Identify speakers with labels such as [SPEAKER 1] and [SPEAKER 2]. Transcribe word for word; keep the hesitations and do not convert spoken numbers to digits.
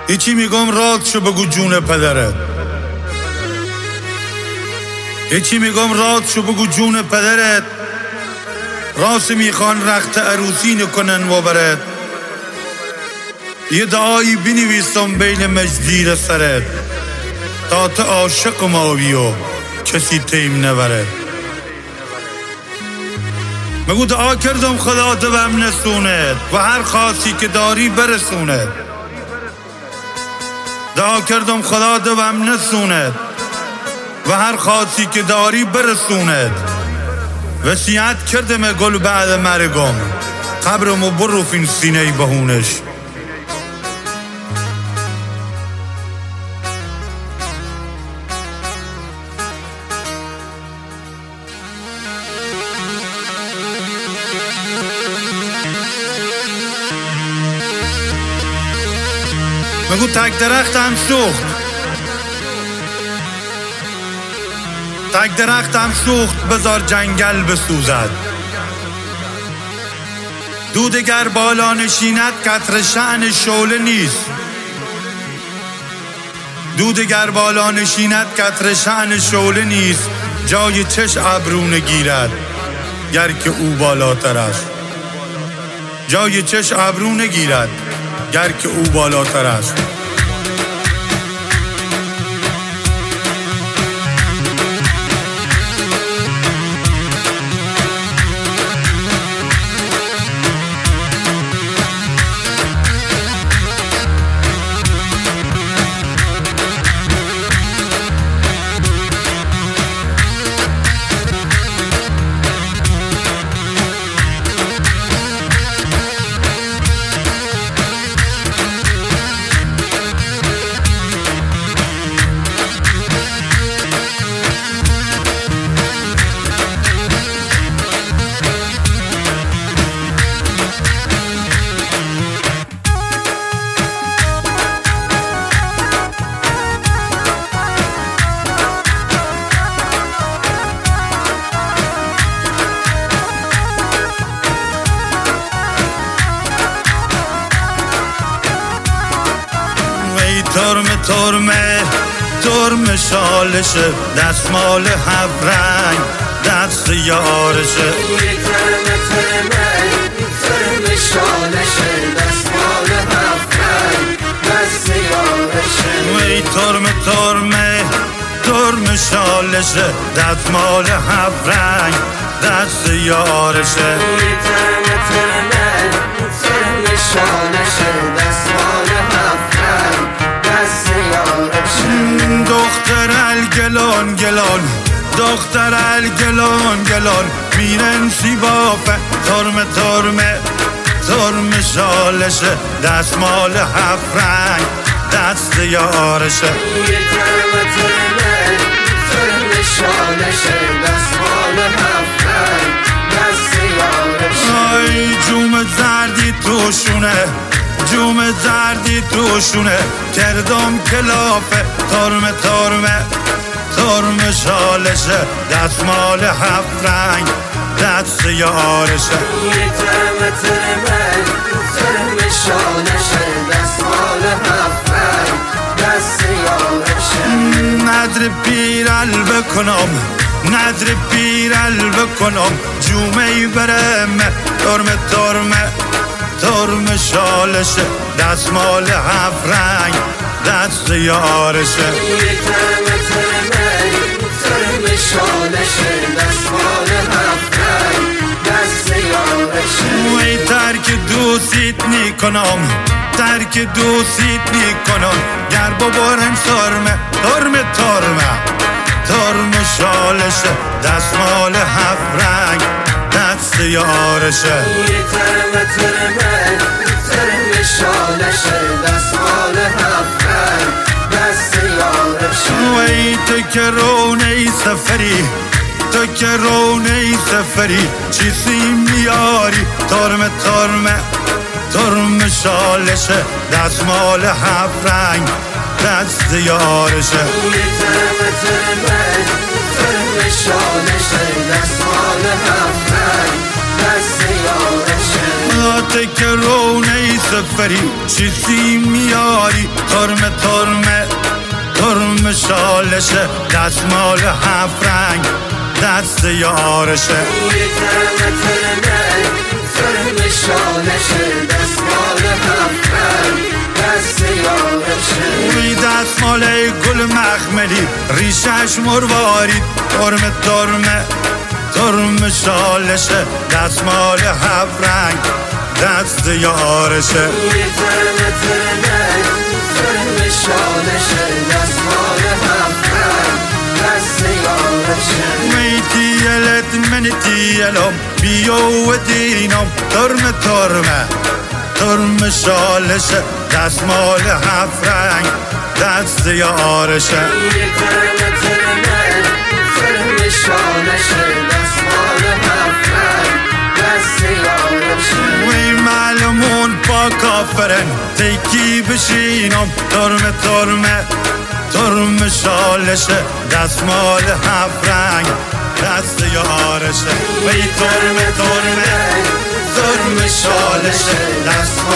[SPEAKER 1] هیچی میگم راد شو بگو جون پدرت، هیچی میگم راد شو بگو جون پدرت، راست میخوان رخت عروسی نکنن و برد، یه دعایی بنویسم بین مجدیر سرت، تا تو عاشق ماوی و کسی تیم نبرد. مگو دعا کردم خدا دوام نسوند و هر خاصی که داری برسوند، دعا کردم خدا دوام نسوند و هر خاصی که داری برسوند. وصیت کردم گل بعد مرگم، قبرمو برو فین سینه بهونش. مگو تک درختم سوخت، تک درختم سوخت بذار جنگل بسوزد، دودگر بالا نشیند قطر شأن شعله نیست، دودگر بالا نشیند قطر شأن شعله نیست، جای چش ابرو نگیرد گر که او بالاتر است، جای چش ابرو نگیرد گر که او بالاتر است. ترمه ترمه ترمه شالشه، دستمال هفت رنگ دست یارشه،
[SPEAKER 2] ترمه ترمه ترمه شالشه، دستمال هفت رنگ دست یارشه،
[SPEAKER 1] وی ترمه ترمه ترمه شالشه، دستمال هفت رنگ دست یارشه،
[SPEAKER 2] ترمه ترمه ترمه شالشه، دستمال هفت رنگ
[SPEAKER 1] دختر الگلان گلان دختر الگلان گلان میرن سیبافه، ترمه ترمه ترمه شالشه، دستمال هفت رنگ دست یارشه،
[SPEAKER 2] ترمه ترمه ترمه شالشه، دستمال هفت رنگ دست یارشه.
[SPEAKER 1] آی جوم زردی توشونه، جوم زردی توشونه، کردم کلافه، ترمه ترمه ترمه شالشه، دستمال هفت رنگ دست یارشه،
[SPEAKER 2] ترمه ترمه ترمه شالشه، دستمال هفت رنگ دست یارشه.
[SPEAKER 1] ندر پیرل بکنم ندر پیرل بکنم، جومه برم ترمه ترمه ترمه شالشه، دستمال هفت رنگ دست یارشه،
[SPEAKER 2] ترمه ترمه ترمه شالشه، دستمال هفت رنگ دست یارشه.
[SPEAKER 1] وی ترک دوستیت نیکنم ترک دوستیت نیکنم، گر ببرم ترمه ترمه ترمه ترمه شالشه، دستمال هفت رنگ دست یارشه،
[SPEAKER 2] ترمه ترمه ترمه شالشه، دستمال هفت رنگ دست یارشه.
[SPEAKER 1] وی تو که رونه سفری تو که رونه سفری، چیزی میاری ترمه ترمه ترمه شالشه، دستمال هفت رنگ دست یارشه،
[SPEAKER 2] ترمه ترمه ترمه شالشه، دستمال هفت رنگ دست یارشه.
[SPEAKER 1] تک رونه سفری چیزی میاری ترمه ترمه ترم شالشه دستمال هفت رنگ دست یارشه
[SPEAKER 2] ترمه ترمه ترم شالشه دستمال هفت رنگ دست یارشه
[SPEAKER 1] وی دستمال گل مخملی ریشش مروارید ترمه ترمه ترم شالشه دستمال هفت رنگ دست یارشه
[SPEAKER 2] ترمه ترمه ترم شالشه دستمال هفت رنگ دست یارشه
[SPEAKER 1] وی تیلت من تیلم بیو و دینم ترمه ترمه ترم شالشه دستمال هفت رنگ دست یارشه
[SPEAKER 2] ترمه ترمه ترم شالشه دستمال هفت رنگ دست یارشه
[SPEAKER 1] وی معلمون با کافرن تیکی بشینم ترمه ترمه ترم شالشه دستمال هفت رنگ دست یارشه وی ترمه ترمه ترم شالشه دستمال